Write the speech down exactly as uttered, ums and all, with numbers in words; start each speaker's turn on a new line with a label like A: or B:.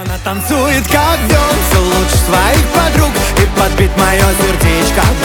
A: Она танцует как бьет, все лучше своих подруг, и подбит мое сердечко